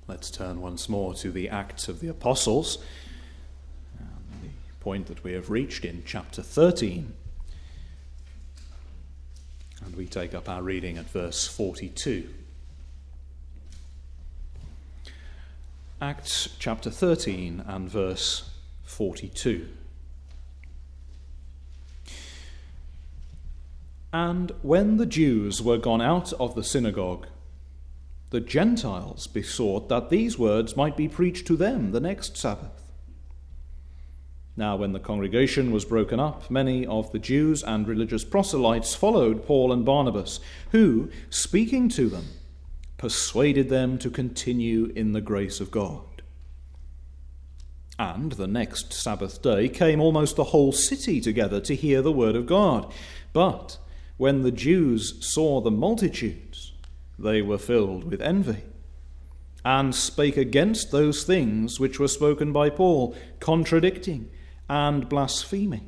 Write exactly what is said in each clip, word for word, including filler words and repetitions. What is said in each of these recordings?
Let's turn once more to the Acts of the Apostles, and the point that we have reached in chapter thirteen. And we take up our reading at verse forty-two. Acts chapter thirteen and verse forty-two. And when the Jews were gone out of the synagogue, the Gentiles besought that these words might be preached to them the next Sabbath. Now when the congregation was broken up, many of the Jews and religious proselytes followed Paul and Barnabas, who, speaking to them, persuaded them to continue in the grace of God. And the next Sabbath day came almost the whole city together to hear the word of God. But when the Jews saw the multitudes, they were filled with envy, and spake against those things which were spoken by Paul, contradicting and blaspheming.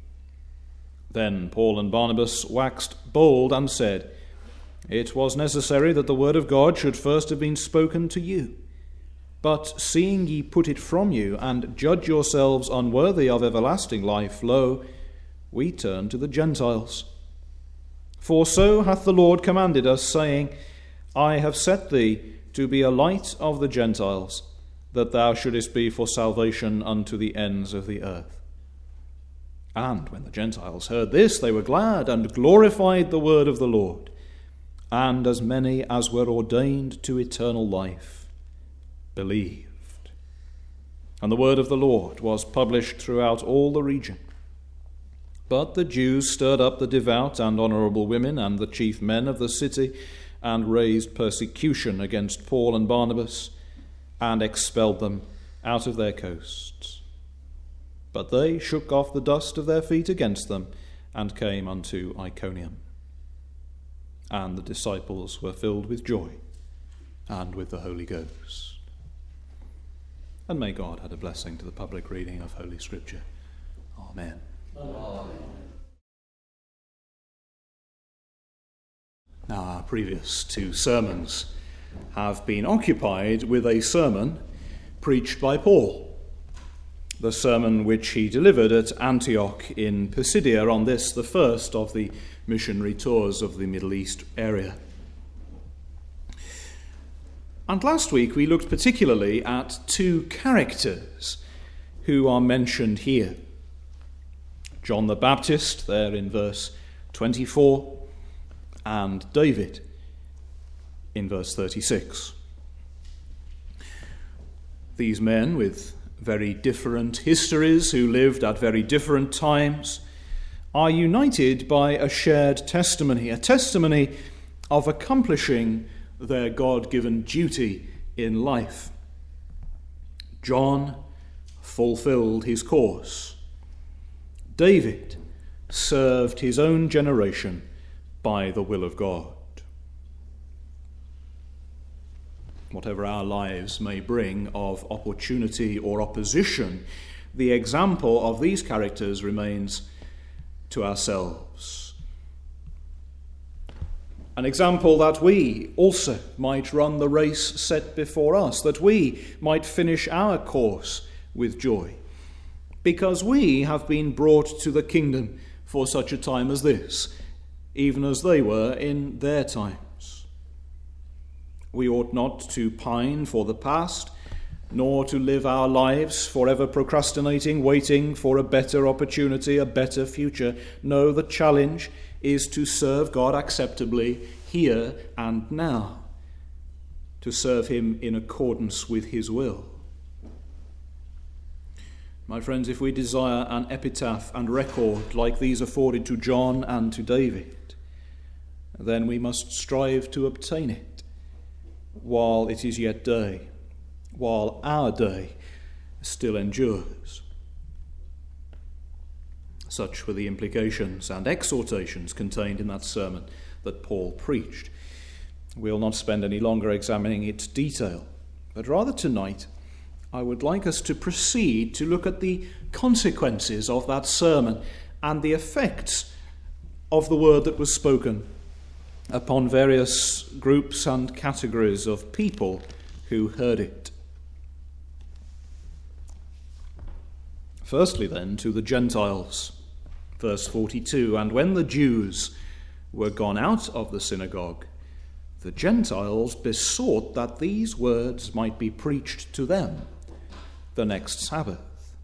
Then Paul and Barnabas waxed bold and said, It was necessary that the word of God should first have been spoken to you. But seeing ye put it from you, and judge yourselves unworthy of everlasting life, lo, we turn to the Gentiles. For so hath the Lord commanded us, saying, I have set thee to be a light of the Gentiles, that thou shouldest be for salvation unto the ends of the earth. And when the Gentiles heard this, they were glad, and glorified the word of the Lord. And as many as were ordained to eternal life believed. And the word of the Lord was published throughout all the region. But the Jews stirred up the devout and honourable women and the chief men of the city, and raised persecution against Paul and Barnabas, and expelled them out of their coasts. But they shook off the dust of their feet against them, and came unto Iconium. And the disciples were filled with joy, and with the Holy Ghost. And may God add a blessing to the public reading of Holy Scripture. Amen. Amen. Now, our previous two sermons have been occupied with a sermon preached by Paul, the sermon which he delivered at Antioch in Pisidia on this, the first of the missionary tours of the Middle East area. And last week we looked particularly at two characters who are mentioned here. John the Baptist, there in verse twenty-four, and David in verse thirty-six. These men with very different histories, who lived at very different times, are united by a shared testimony, a testimony of accomplishing their God-given duty in life. John fulfilled his course. David served his own generation by the will of God. Whatever our lives may bring of opportunity or opposition, the example of these characters remains to ourselves. An example that we also might run the race set before us, that we might finish our course with joy, because we have been brought to the kingdom for such a time as this, even as they were in their times. We ought not to pine for the past, nor to live our lives forever procrastinating, waiting for a better opportunity, a better future. No, the challenge is to serve God acceptably here and now, to serve him in accordance with his will. My friends, if we desire an epitaph and record like these afforded to John and to David, then we must strive to obtain it while it is yet day, while our day still endures. Such were the implications and exhortations contained in that sermon that Paul preached. We'll not spend any longer examining its detail, but rather tonight I would like us to proceed to look at the consequences of that sermon and the effects of the word that was spoken upon various groups and categories of people who heard it. Firstly, then, to the Gentiles. Verse forty-two, and when the Jews were gone out of the synagogue, the Gentiles besought that these words might be preached to them the next Sabbath.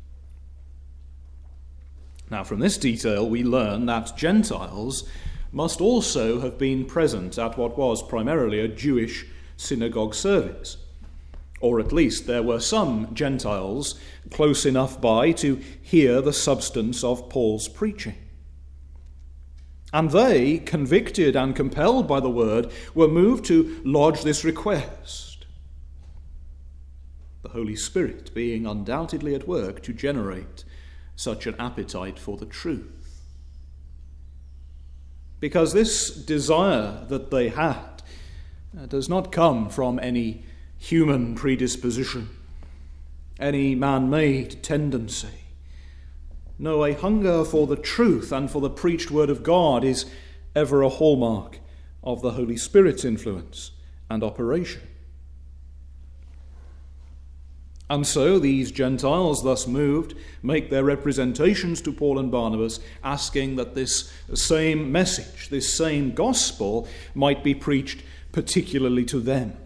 Now, from this detail, we learn that Gentiles must also have been present at what was primarily a Jewish synagogue service. Or at least there were some Gentiles close enough by to hear the substance of Paul's preaching. And they, convicted and compelled by the word, were moved to lodge this request. The Holy Spirit being undoubtedly at work to generate such an appetite for the truth. Because this desire that they had does not come from any human predisposition, any man-made tendency. No, a hunger for the truth and for the preached word of God is ever a hallmark of the Holy Spirit's influence and operation. And so these Gentiles, thus moved, make their representations to Paul and Barnabas, asking that this same message, this same gospel, might be preached particularly to them.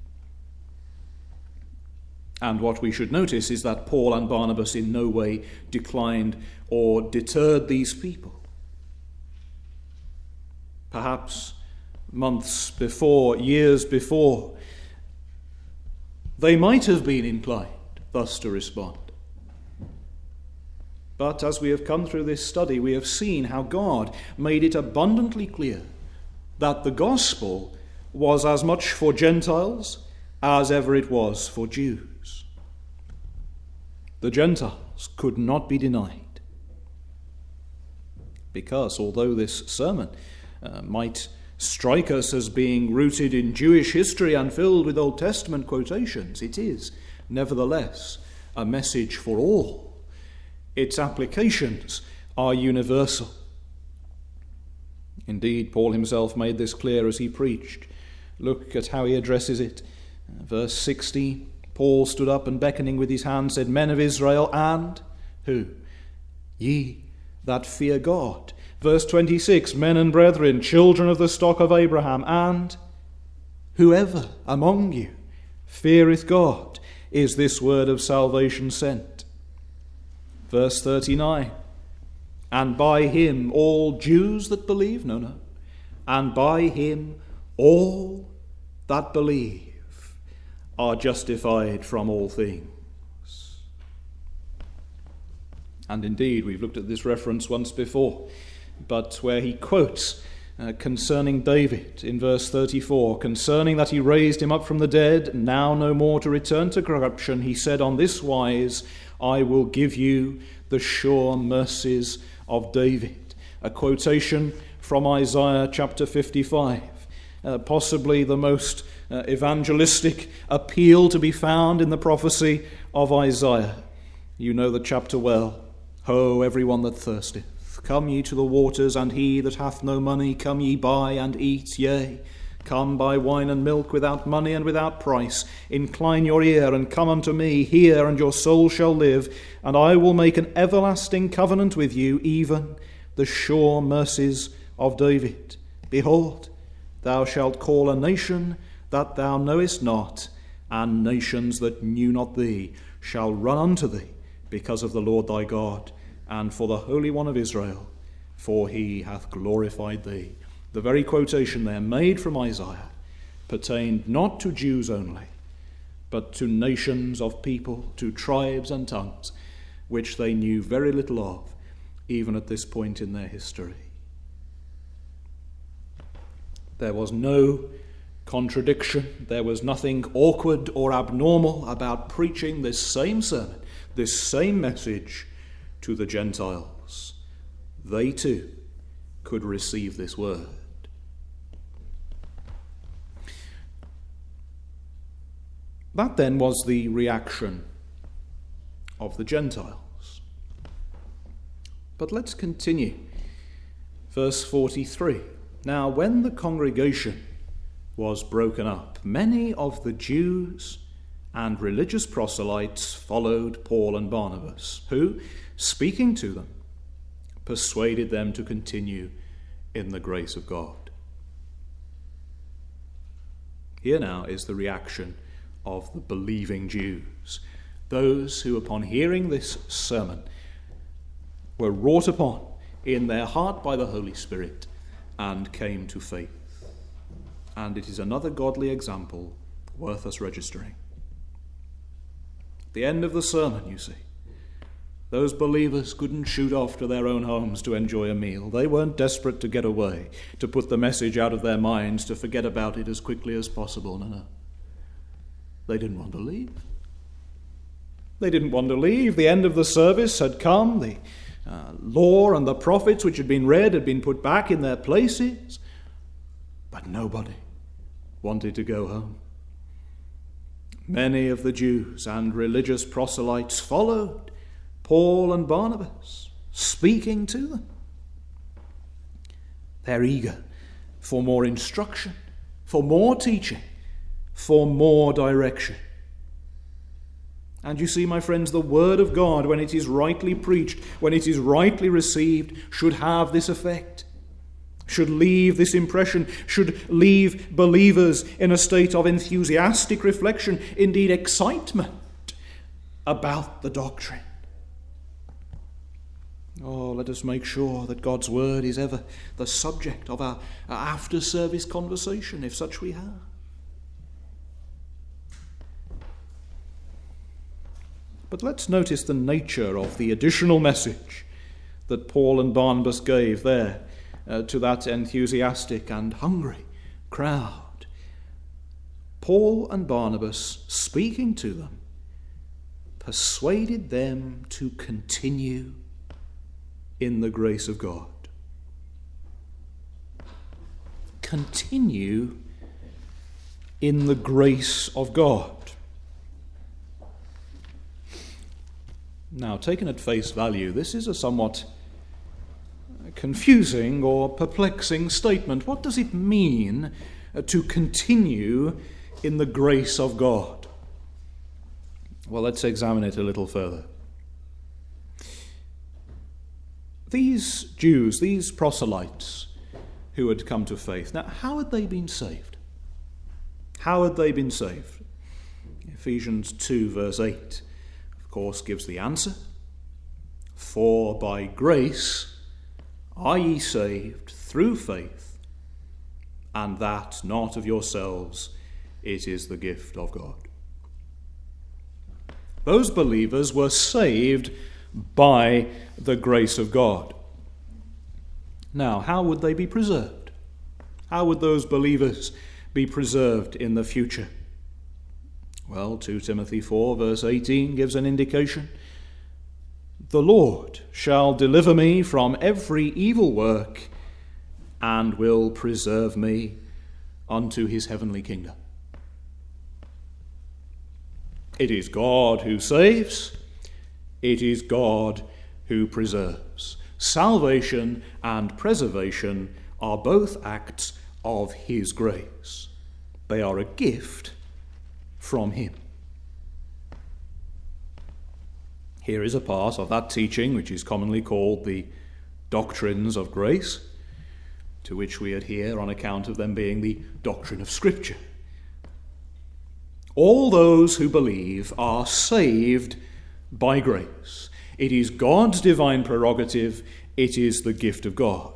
And what we should notice is that Paul and Barnabas in no way declined or deterred these people. Perhaps months before, years before, they might have been inclined thus to respond. But as we have come through this study, we have seen how God made it abundantly clear that the gospel was as much for Gentiles as ever it was for Jews. The Gentiles could not be denied, because although this sermon uh, might strike us as being rooted in Jewish history and filled with Old Testament quotations, it is nevertheless a message for all. Its applications are universal. Indeed, Paul himself made this clear as he preached. Look at how he addresses it. Uh, verse sixteen. Paul stood up and beckoning with his hand said, Men of Israel, and who? Ye that fear God. Verse twenty-six, Men and brethren, children of the stock of Abraham, and whoever among you feareth God, is this word of salvation sent. Verse thirty-nine, And by him all Jews that believe, no, no, and by him all that believe are justified from all things. And indeed, we've looked at this reference once before, but where he quotes uh, concerning David in verse thirty-four, concerning that he raised him up from the dead, now no more to return to corruption, he said on this wise, I will give you the sure mercies of David. A quotation from Isaiah chapter fifty-five, uh, possibly the most Uh, evangelistic appeal to be found in the prophecy of Isaiah. You know the chapter well. Ho, every one that thirsteth, come ye to the waters, and he that hath no money, come ye buy and eat. Yea, come buy wine and milk without money and without price. Incline your ear and come unto me. Hear, and your soul shall live, and I will make an everlasting covenant with you, even the sure mercies of David. Behold, thou shalt call a nation that thou knowest not, and nations that knew not thee shall run unto thee, because of the Lord thy God, and for the Holy One of Israel, for he hath glorified thee. The very quotation there, made from Isaiah, pertained not to Jews only, but to nations of people, to tribes and tongues, which they knew very little of, even at this point in their history. There was no contradiction. There was nothing awkward or abnormal about preaching this same sermon, this same message to the Gentiles. They too could receive this word. That then was the reaction of the Gentiles. But let's continue. Verse forty-three. Now when the congregation was broken up, many of the Jews and religious proselytes followed Paul and Barnabas, who, speaking to them, persuaded them to continue in the grace of God. Here now is the reaction of the believing Jews, those who upon hearing this sermon were wrought upon in their heart by the Holy Spirit and came to faith. And it is another godly example worth us registering. At the end of the sermon, you see, those believers couldn't shoot off to their own homes to enjoy a meal. They weren't desperate to get away, to put the message out of their minds, to forget about it as quickly as possible. No, no. They didn't want to leave. They didn't want to leave. The end of the service had come. The uh, law and the prophets which had been read had been put back in their places. But nobody wanted to go home. Many of the Jews and religious proselytes followed Paul and Barnabas, speaking to them. They're eager for more instruction, for more teaching, for more direction. And you see, my friends, the word of God, when it is rightly preached, when it is rightly received, should have this effect, should leave this impression, should leave believers in a state of enthusiastic reflection, indeed excitement about the doctrine. Oh, let us make sure that God's word is ever the subject of our, our after-service conversation, if such we have. But let's notice the nature of the additional message that Paul and Barnabas gave there uh, to that enthusiastic and hungry crowd. Paul and Barnabas, speaking to them, persuaded them to continue in the grace of God. Continue in the grace of God. Now, taken at face value, this is a somewhat confusing or perplexing statement. What does it mean uh, to continue in the grace of God? Well, let's examine it a little further. These Jews, these proselytes who had come to faith, now, how had they been saved? How had they been saved? Ephesians two, verse eight, of course, gives the answer. For by grace are ye saved through faith, and that not of yourselves, it is the gift of God. Those believers were saved by the grace of God. Now, how would they be preserved? How would those believers be preserved in the future? Well, Second Timothy four, verse eighteen gives an indication. The Lord shall deliver me from every evil work and will preserve me unto his heavenly kingdom. It is God who saves. It is God who preserves. Salvation and preservation are both acts of his grace. They are a gift from him. Here is a part of that teaching which is commonly called the doctrines of grace, to which we adhere on account of them being the doctrine of Scripture. All those who believe are saved by grace. It is God's divine prerogative. It is the gift of God.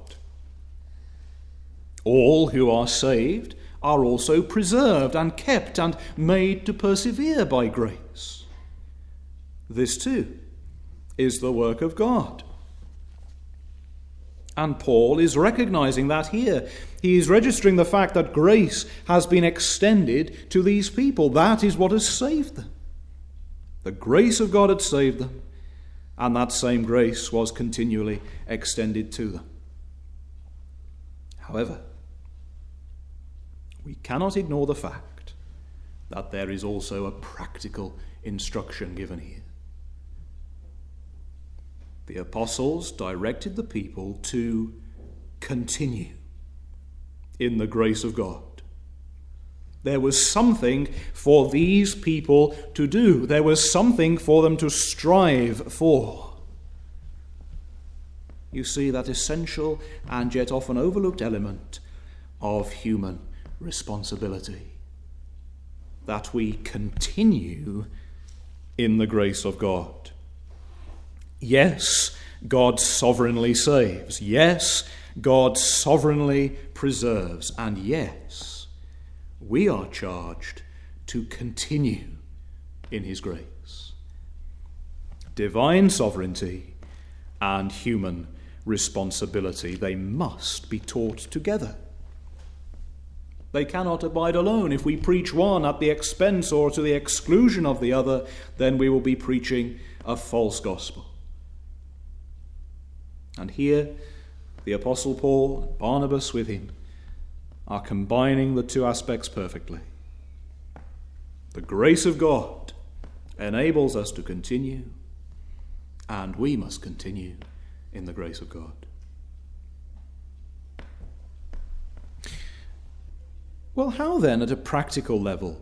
All who are saved are also preserved and kept and made to persevere by grace. This too is the work of God. And Paul is recognizing that here. He is registering the fact that grace has been extended to these people. That is what has saved them. The grace of God had saved them, and that same grace was continually extended to them. However, we cannot ignore the fact that there is also a practical instruction given here. The apostles directed the people to continue in the grace of God. There was something for these people to do. There was something for them to strive for. You see that essential and yet often overlooked element of human responsibility, that we continue in the grace of God. Yes, God sovereignly saves. Yes, God sovereignly preserves. And yes, we are charged to continue in his grace. Divine sovereignty and human responsibility, they must be taught together. They cannot abide alone. If we preach one at the expense or to the exclusion of the other, then we will be preaching a false gospel. And here, the Apostle Paul, Barnabas with him, are combining the two aspects perfectly. The grace of God enables us to continue, and we must continue in the grace of God. Well, how then, at a practical level,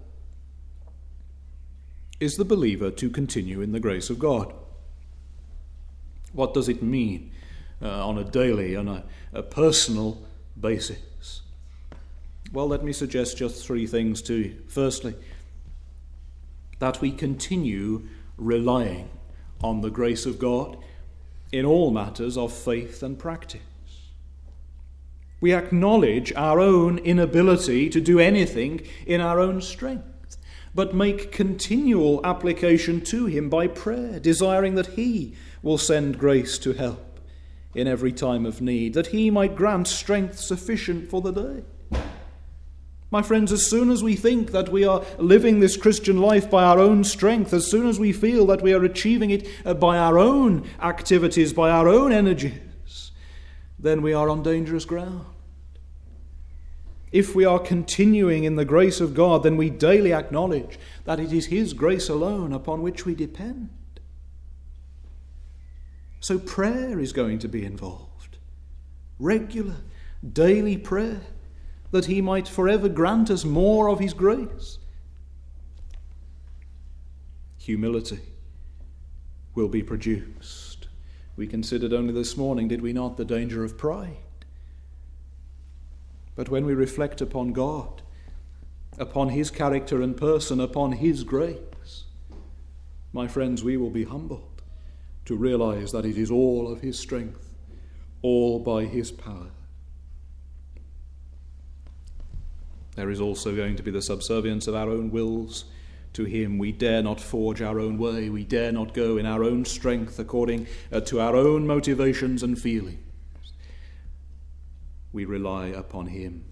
is the believer to continue in the grace of God? What does it mean uh, on a daily, on a, a personal basis? Well, let me suggest just three things to you. Firstly, that we continue relying on the grace of God in all matters of faith and practice. We acknowledge our own inability to do anything in our own strength, but make continual application to him by prayer, desiring that he will send grace to help in every time of need, that he might grant strength sufficient for the day. My friends, as soon as we think that we are living this Christian life by our own strength, as soon as we feel that we are achieving it by our own activities, by our own energies, then we are on dangerous ground. If we are continuing in the grace of God, then we daily acknowledge that it is his grace alone upon which we depend. So prayer is going to be involved. Regular, daily prayer, that he might forever grant us more of his grace. Humility will be produced. We considered only this morning, did we not, the danger of pride? But when we reflect upon God, upon his character and person, upon his grace, my friends, we will be humbled to realize that it is all of his strength, all by his power. There is also going to be the subservience of our own wills to him. We dare not forge our own way. We dare not go in our own strength according uh, to our own motivations and feelings. We rely upon him.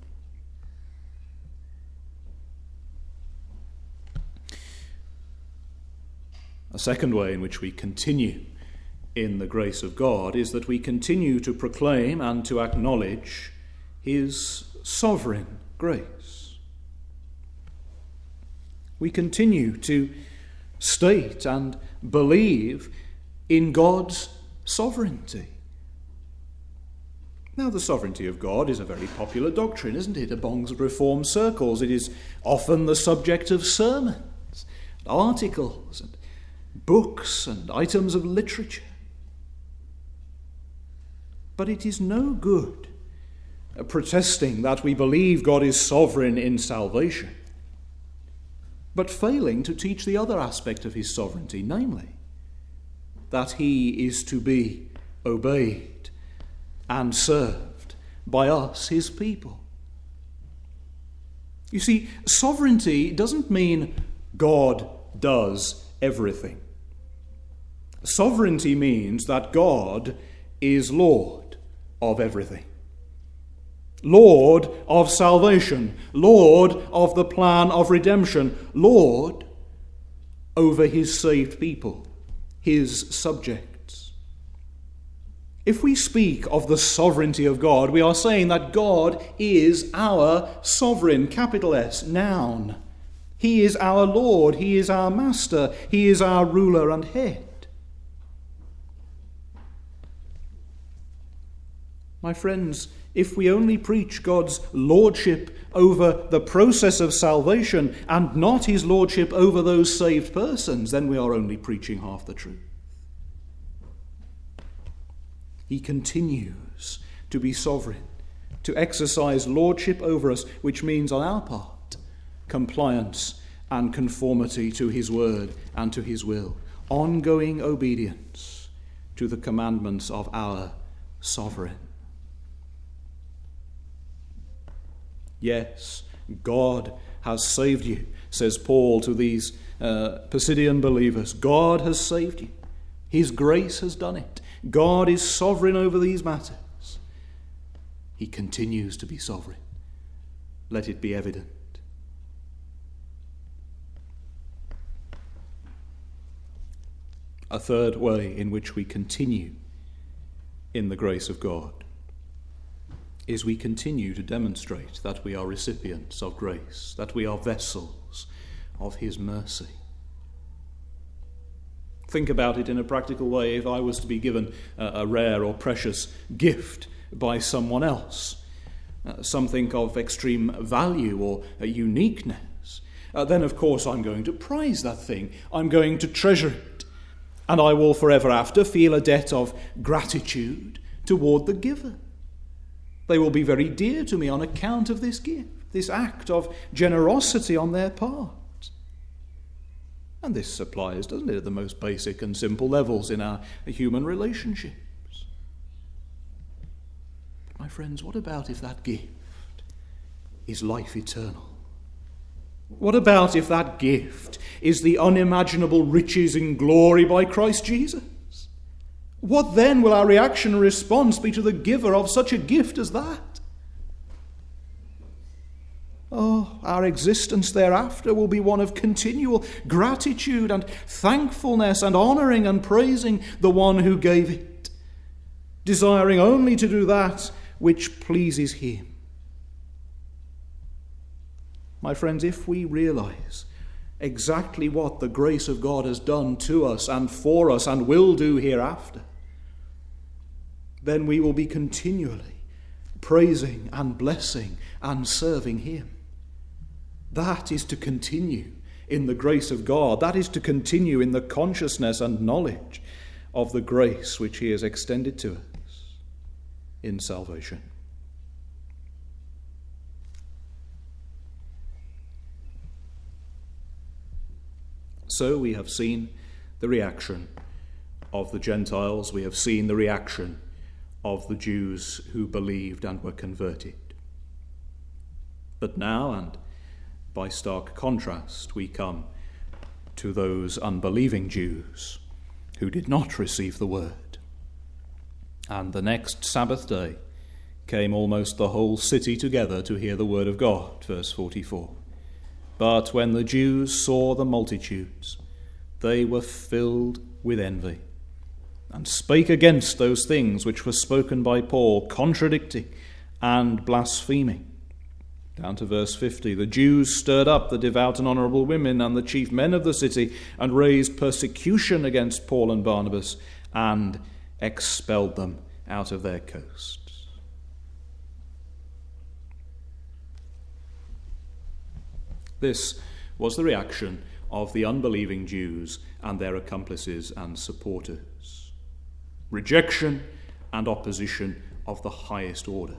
A second way in which we continue in the grace of God is that we continue to proclaim and to acknowledge his sovereign grace. We continue to state and believe in God's sovereignty. Now, the sovereignty of God is a very popular doctrine, isn't it, among Reformed circles? It is often the subject of sermons, articles, and books, and items of literature. But it is no good protesting that we believe God is sovereign in salvation, but failing to teach the other aspect of his sovereignty, namely, that he is to be obeyed and served by us, his people. You see, sovereignty doesn't mean God does everything. Sovereignty means that God is Lord of everything. Lord of salvation, Lord of the plan of redemption, Lord over his saved people, his subjects. If we speak of the sovereignty of God, we are saying that God is our sovereign, capital S, noun. He is our Lord, he is our master, he is our ruler and head. My friends, if we only preach God's lordship over the process of salvation and not his lordship over those saved persons, then we are only preaching half the truth. He continues to be sovereign, to exercise lordship over us, which means on our part, compliance and conformity to his word and to his will, ongoing obedience to the commandments of our sovereign. Yes, God has saved you, says Paul to these uh, Pisidian believers. God has saved you. His grace has done it. God is sovereign over these matters. He continues to be sovereign. Let it be evident. A third way in which we continue in the grace of God is we continue to demonstrate that we are recipients of grace, that we are vessels of his mercy. Think about it in a practical way. If I was to be given a, a rare or precious gift by someone else, uh, something of extreme value or uh, uniqueness, uh, then of course I'm going to prize that thing. I'm going to treasure it. And I will forever after feel a debt of gratitude toward the giver. They will be very dear to me on account of this gift, this act of generosity on their part. And this applies, doesn't it, at the most basic and simple levels in our human relationships. But my friends, what about if that gift is life eternal? What about if that gift is the unimaginable riches and glory by Christ Jesus? What then will our reaction and response be to the giver of such a gift as that? Oh, our existence thereafter will be one of continual gratitude and thankfulness and honouring and praising the one who gave it, desiring only to do that which pleases him. My friends, if we realise exactly what the grace of God has done to us and for us and will do hereafter, then we will be continually praising and blessing and serving him. That is to continue in the grace of God. That is to continue in the consciousness and knowledge of the grace which he has extended to us in salvation. So we have seen the reaction of the Gentiles. We have seen the reaction of the Jews who believed and were converted. But now, and by stark contrast, we come to those unbelieving Jews who did not receive the word. And the next Sabbath day came almost the whole city together to hear the word of God, verse forty-four. But when the Jews saw the multitudes, they were filled with envy, and spake against those things which were spoken by Paul, contradicting and blaspheming. Down to verse fifty, the Jews stirred up the devout and honourable women and the chief men of the city, and raised persecution against Paul and Barnabas, and expelled them out of their coasts. This was the reaction of the unbelieving Jews and their accomplices and supporters. Rejection and opposition of the highest order.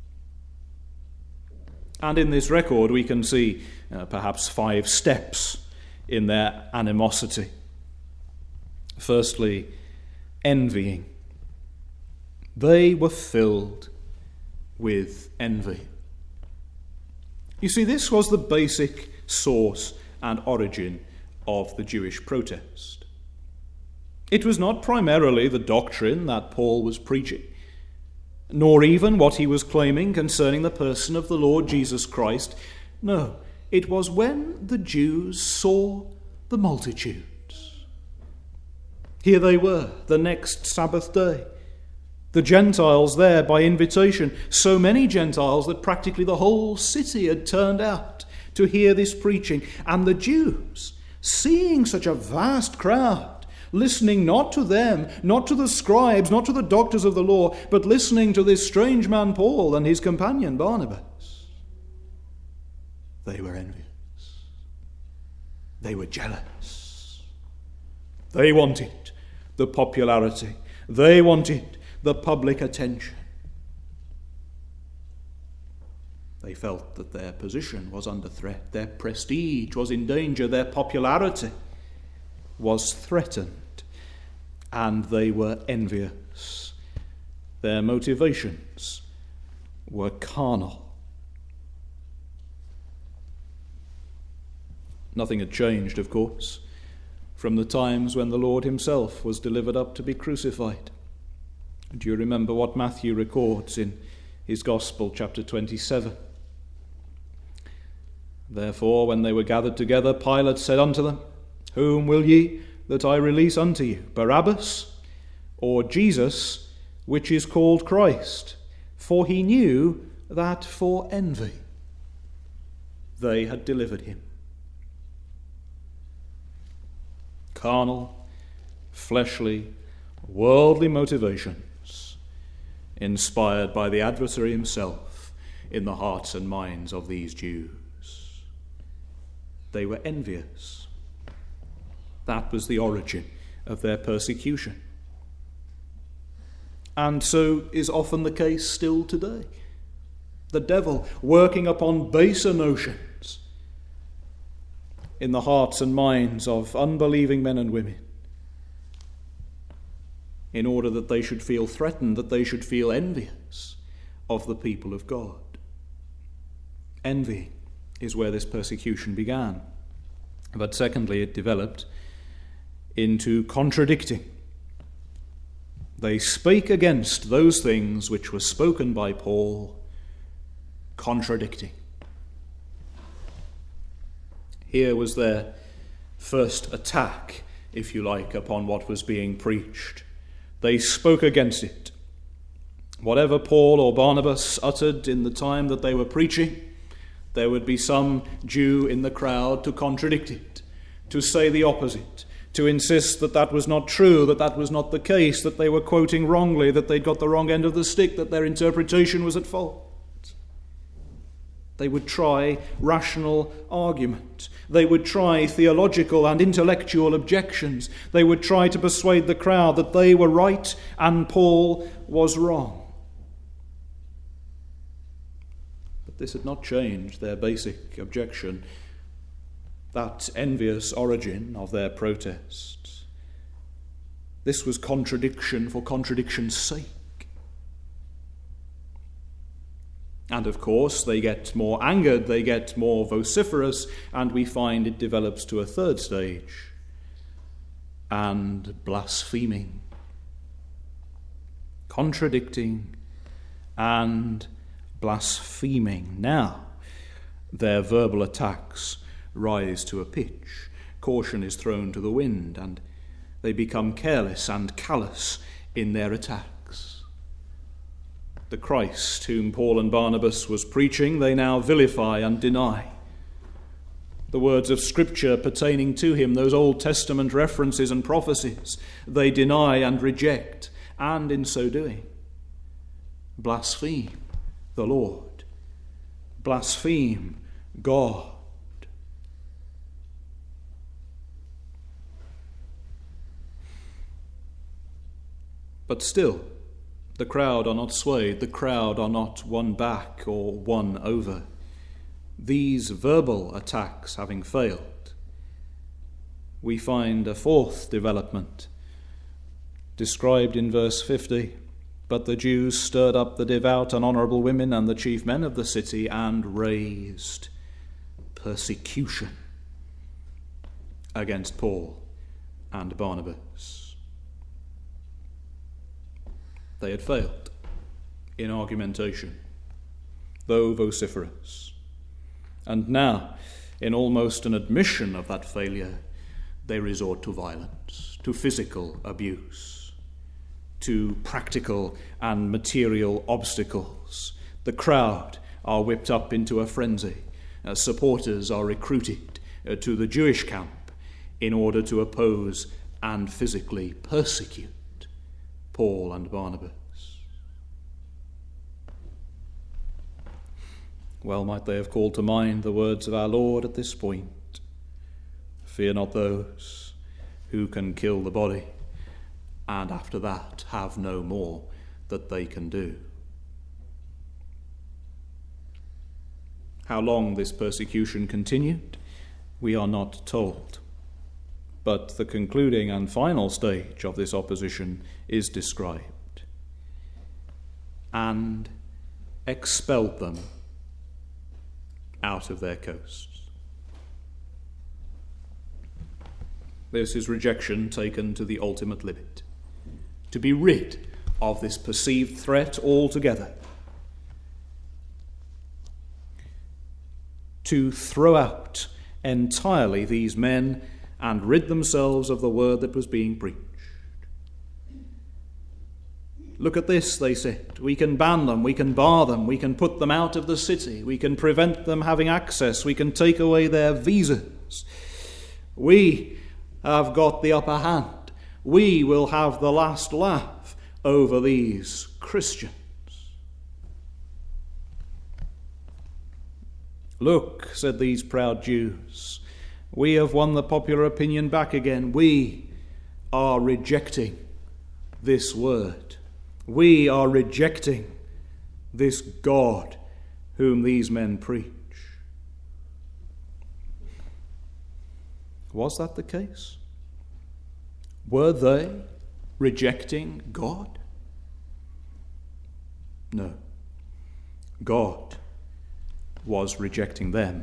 And in this record we can see uh, perhaps five steps in their animosity. Firstly, envying. They were filled with envy. You see, this was the basic source and origin of the Jewish protest. It was not primarily the doctrine that Paul was preaching, nor even what he was claiming concerning the person of the Lord Jesus Christ. No, it was when the Jews saw the multitudes. Here they were, the next Sabbath day. The Gentiles there by invitation, so many Gentiles that practically the whole city had turned out to hear this preaching. And the Jews, seeing such a vast crowd, listening not to them, not to the scribes, not to the doctors of the law, but listening to this strange man Paul and his companion Barnabas. They were envious. They were jealous. They wanted the popularity. They wanted the public attention. They felt that their position was under threat, their prestige was in danger, their popularity was threatened, and they were envious. Their motivations were carnal. Nothing had changed, of course, from the times when the Lord himself was delivered up to be crucified. Do you remember what Matthew records in his Gospel, chapter twenty-seven? Therefore, when they were gathered together, Pilate said unto them, Whom will ye that I release unto you, Barabbas, or Jesus, which is called Christ? For he knew that for envy they had delivered him. Carnal, fleshly, worldly motivations, inspired by the adversary himself in the hearts and minds of these Jews. They were envious. That was the origin of their persecution. And so is often the case still today. The devil working upon baser notions in the hearts and minds of unbelieving men and women, in order that they should feel threatened, that they should feel envious of the people of God. Envy is where this persecution began. But secondly, it developed into contradicting. They spake against those things which were spoken by Paul, contradicting. Here was their first attack, if you like, upon what was being preached. They spoke against it. Whatever Paul or Barnabas uttered in the time that they were preaching, there would be some Jew in the crowd to contradict it, to say the opposite, to insist that that was not true, that that was not the case, that they were quoting wrongly, that they'd got the wrong end of the stick, that their interpretation was at fault. They would try rational argument. They would try theological and intellectual objections. They would try to persuade the crowd that they were right and Paul was wrong. But this had not changed their basic objection, that envious origin of their protests. This was contradiction for contradiction's sake. And of course, they get more angered, they get more vociferous, and we find it develops to a third stage, and blaspheming, contradicting, and blaspheming. Now, their verbal attacks rise to a pitch. Caution is thrown to the wind, and they become careless and callous in their attack. The Christ whom Paul and Barnabas was preaching, they now vilify and deny. The words of Scripture pertaining to him, those Old Testament references and prophecies, they deny and reject, and in so doing, blaspheme the Lord, blaspheme God. But still, the crowd are not swayed, the crowd are not won back or won over. These verbal attacks having failed, we find a fourth development described in verse fifty. But the Jews stirred up the devout and honourable women and the chief men of the city and raised persecution against Paul and Barnabas. They had failed in argumentation, though vociferous. And now, in almost an admission of that failure, they resort to violence, to physical abuse, to practical and material obstacles. The crowd are whipped up into a frenzy. Uh, supporters are recruited uh, to the Jewish camp in order to oppose and physically persecute Paul and Barnabas. Well might they have called to mind the words of our Lord at this point. Fear not those who can kill the body, and after that have no more that they can do. How long this persecution continued, we are not told. But the concluding and final stage of this opposition is described. And expelled them out of their coasts. This is rejection taken to the ultimate limit. To be rid of this perceived threat altogether. To throw out entirely these men and rid themselves of the word that was being preached. Look at this, they said. We can ban them, we can bar them, we can put them out of the city, we can prevent them having access, we can take away their visas. We have got the upper hand. We will have the last laugh over these Christians. Look, said these proud Jews, we have won the popular opinion back again. We are rejecting this word. We are rejecting this God whom these men preach. Was that the case? Were they rejecting God? No. God was rejecting them.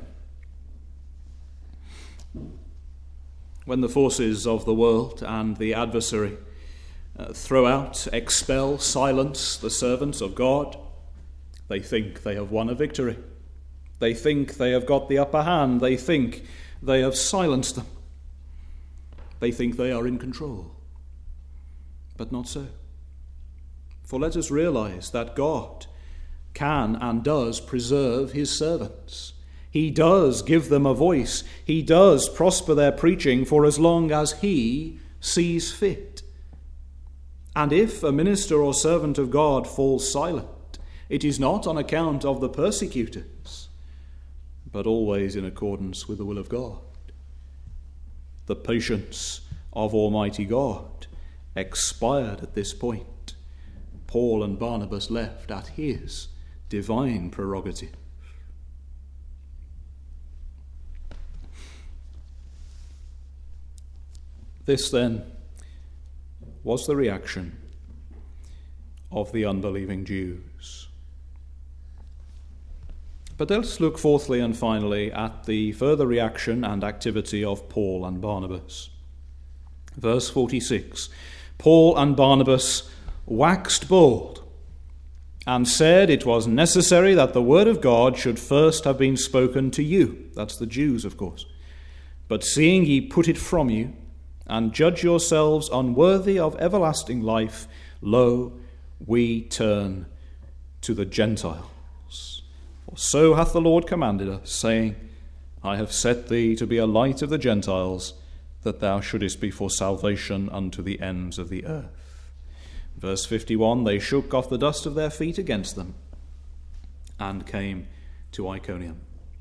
When the forces of the world and the adversary uh, throw out, expel, silence the servants of God, they think they have won a victory. They think they have got the upper hand. They think they have silenced them. They think they are in control. But not so. For let us realize that God can and does preserve his servants. He does give them a voice. He does prosper their preaching for as long as he sees fit. And if a minister or servant of God falls silent, it is not on account of the persecutors, but always in accordance with the will of God. The patience of Almighty God expired at this point. Paul and Barnabas left at his divine prerogative. This, then, was the reaction of the unbelieving Jews. But let's look fourthly and finally at the further reaction and activity of Paul and Barnabas. Verse forty-six, Paul and Barnabas waxed bold and said it was necessary that the word of God should first have been spoken to you. That's the Jews, of course. But seeing ye put it from you, and judge yourselves unworthy of everlasting life, lo, we turn to the Gentiles. For so hath the Lord commanded us, saying, I have set thee to be a light of the Gentiles, that thou shouldest be for salvation unto the ends of the earth. Verse fifty-one, they shook off the dust of their feet against them, and came to Iconium.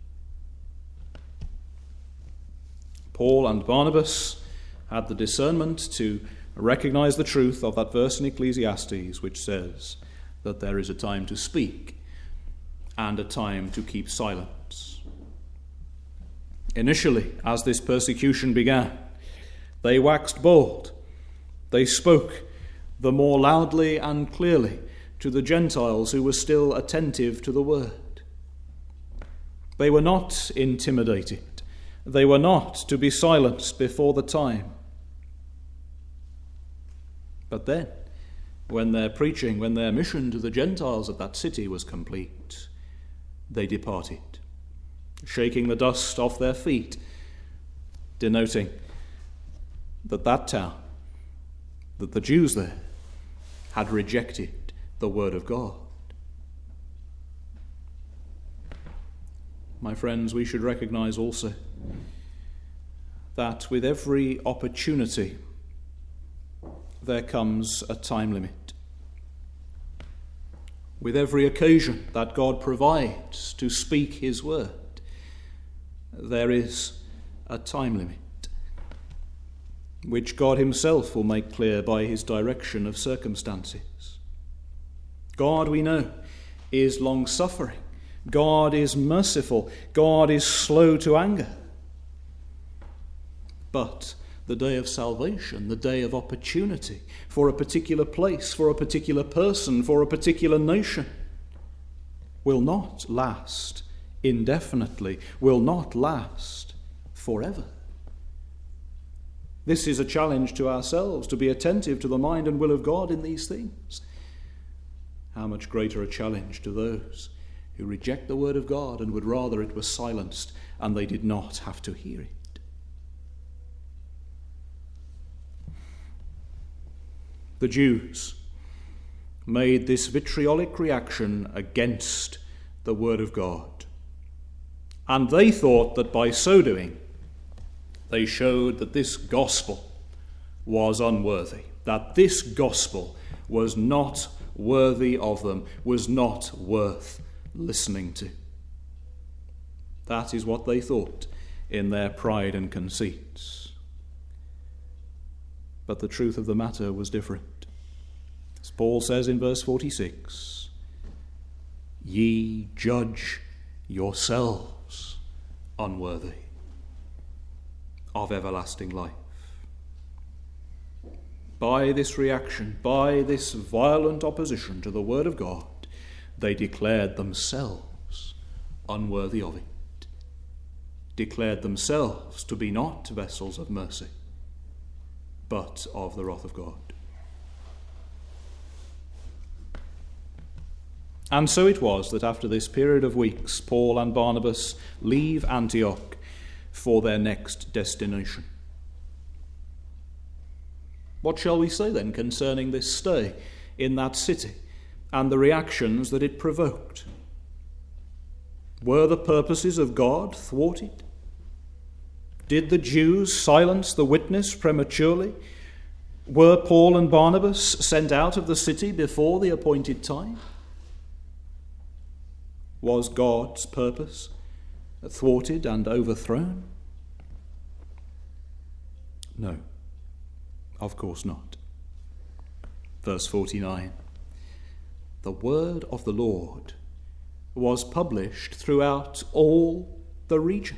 Paul and Barnabas had the discernment to recognize the truth of that verse in Ecclesiastes which says that there is a time to speak and a time to keep silence. Initially, as this persecution began, they waxed bold. They spoke the more loudly and clearly to the Gentiles who were still attentive to the word. They were not intimidated. They were not to be silenced before the time. But then, when their preaching, when their mission to the Gentiles of that city was complete, they departed, shaking the dust off their feet, denoting that that town, that the Jews there, had rejected the word of God. My friends, we should recognize also that with every opportunity there comes a time limit. With every occasion that God provides to speak his word, there is a time limit, which God himself will make clear by his direction of circumstances. God, we know, is long-suffering. God is merciful. God is slow to anger. But the day of salvation, the day of opportunity for a particular place, for a particular person, for a particular nation, will not last indefinitely, will not last forever. This is a challenge to ourselves, to be attentive to the mind and will of God in these things. How much greater a challenge to those who reject the word of God and would rather it was silenced and they did not have to hear it. The Jews made this vitriolic reaction against the word of God, and they thought that by so doing they showed that this gospel was unworthy, that this gospel was not worthy of them, was not worth listening to. That is what they thought in their pride and conceits. But the truth of the matter was different. As Paul says in verse forty-six, "Ye judge yourselves unworthy of everlasting life." By this reaction, by this violent opposition to the word of God, they declared themselves unworthy of it, declared themselves to be not vessels of mercy, but of the wrath of God. And so it was that after this period of weeks, Paul and Barnabas leave Antioch for their next destination. What shall we say then concerning this stay in that city and the reactions that it provoked? Were the purposes of God thwarted? Did the Jews silence the witness prematurely? Were Paul and Barnabas sent out of the city before the appointed time? Was God's purpose thwarted and overthrown? No, of course not. Verse forty-nine, "The word of the Lord was published throughout all the region."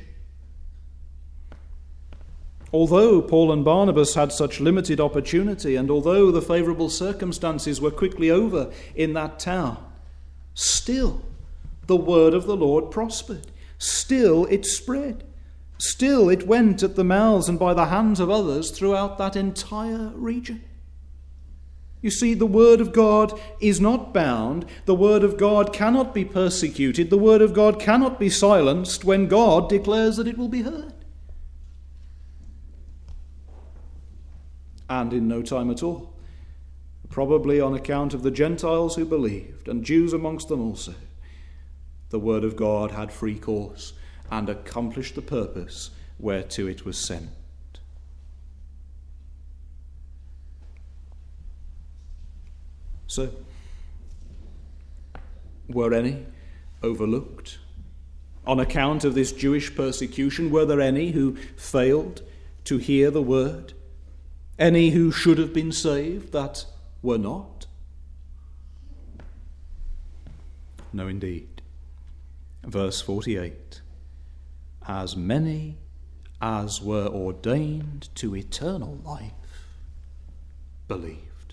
Although Paul and Barnabas had such limited opportunity, and although the favourable circumstances were quickly over in that town, still the word of the Lord prospered. Still it spread. Still it went at the mouths and by the hands of others throughout that entire region. You see, the word of God is not bound. The word of God cannot be persecuted. The word of God cannot be silenced when God declares that it will be heard. And in no time at all, probably on account of the Gentiles who believed, and Jews amongst them also, the word of God had free course and accomplished the purpose whereto it was sent. So, were any overlooked on account of this Jewish persecution? Were there any who failed to hear the word? Any who should have been saved that were not? No, indeed. Verse forty-eight, "As many as were ordained to eternal life believed."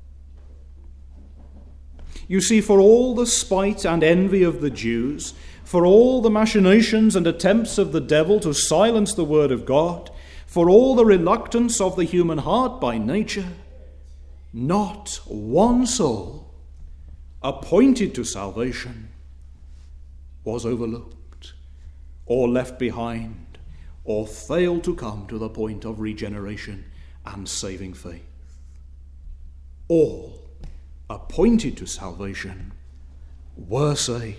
You see, for all the spite and envy of the Jews, for all the machinations and attempts of the devil to silence the word of God, for all the reluctance of the human heart by nature, not one soul appointed to salvation was overlooked or left behind or failed to come to the point of regeneration and saving faith. All appointed to salvation were saved.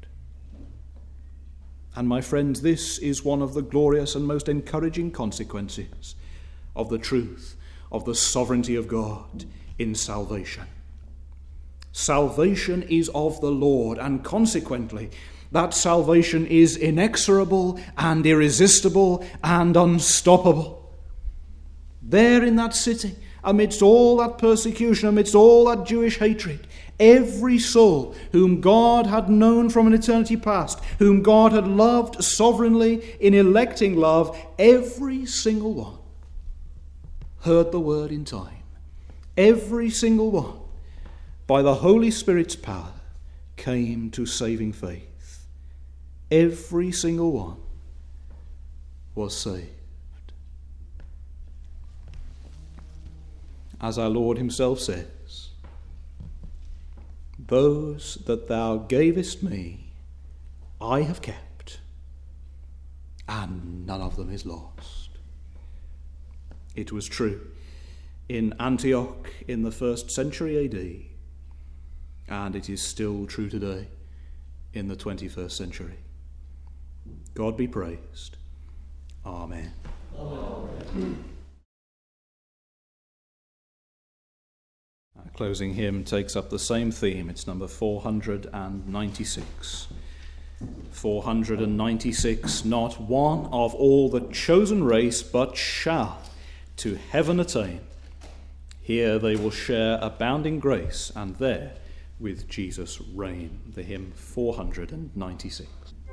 And my friends, this is one of the glorious and most encouraging consequences of the truth of the sovereignty of God in salvation. Salvation is of the Lord, and consequently, that salvation is inexorable and irresistible and unstoppable. There in that city, amidst all that persecution, amidst all that Jewish hatred, every soul whom God had known from an eternity past, whom God had loved sovereignly in electing love, every single one heard the word in time. Every single one, by the Holy Spirit's power, came to saving faith. Every single one was saved. As our Lord himself says, "Those that thou gavest me, I have kept, and none of them is lost." It was true in Antioch in the first century A D, and it is still true today in the twenty-first century. God be praised. Amen. Amen. Our closing hymn takes up the same theme. It's number four hundred ninety-six. four hundred ninety-six, "Not one of all the chosen race but shall to heaven attain. Here they will share abounding grace, and there with Jesus reign." The hymn four hundred ninety-six.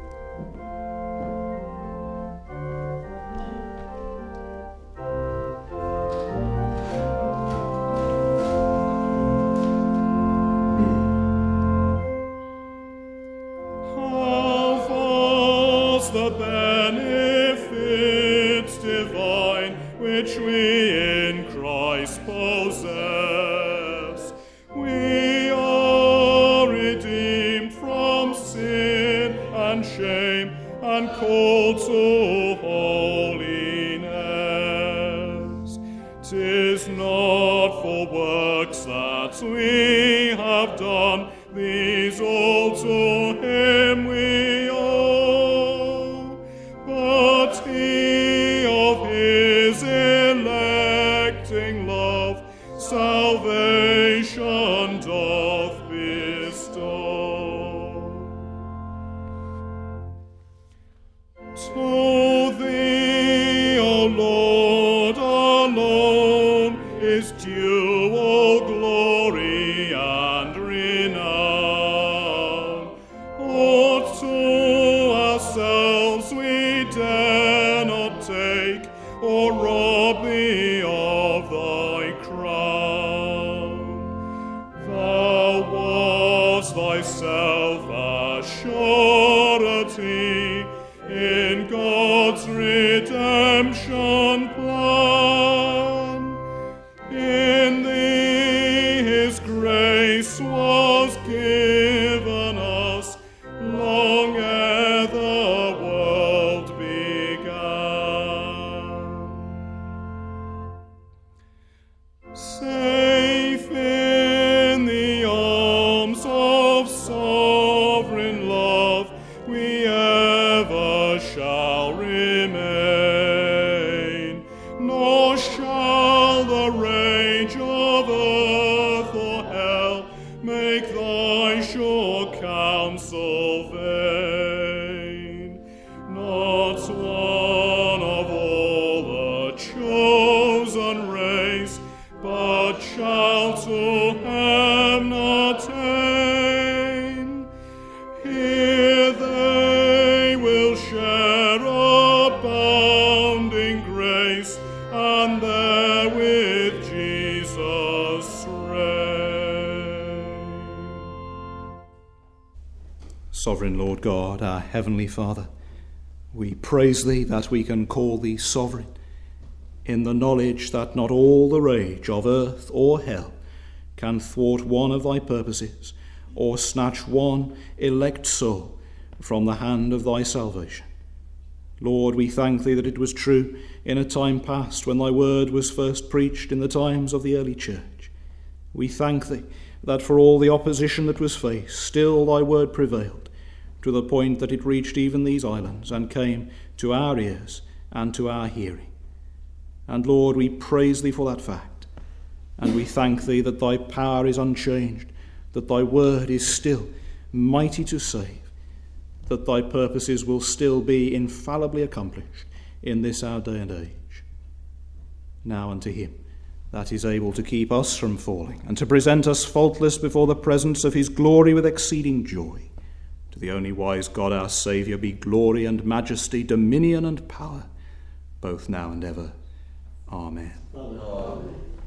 Sovereign Lord God, our Heavenly Father, we praise Thee that we can call Thee sovereign in the knowledge that not all the rage of earth or hell can thwart one of Thy purposes or snatch one elect soul from the hand of Thy salvation. Lord, we thank Thee that it was true in a time past when Thy word was first preached in the times of the early church. We thank Thee that for all the opposition that was faced, still Thy word prevailed, to the point that it reached even these islands and came to our ears and to our hearing. And Lord, we praise thee for that fact. And we thank thee that thy power is unchanged, that thy word is still mighty to save, that thy purposes will still be infallibly accomplished in this our day and age. Now unto him that is able to keep us from falling, and to present us faultless before the presence of his glory with exceeding joy. To the only wise God our Saviour be glory and majesty, dominion and power, both now and ever. Amen. Amen.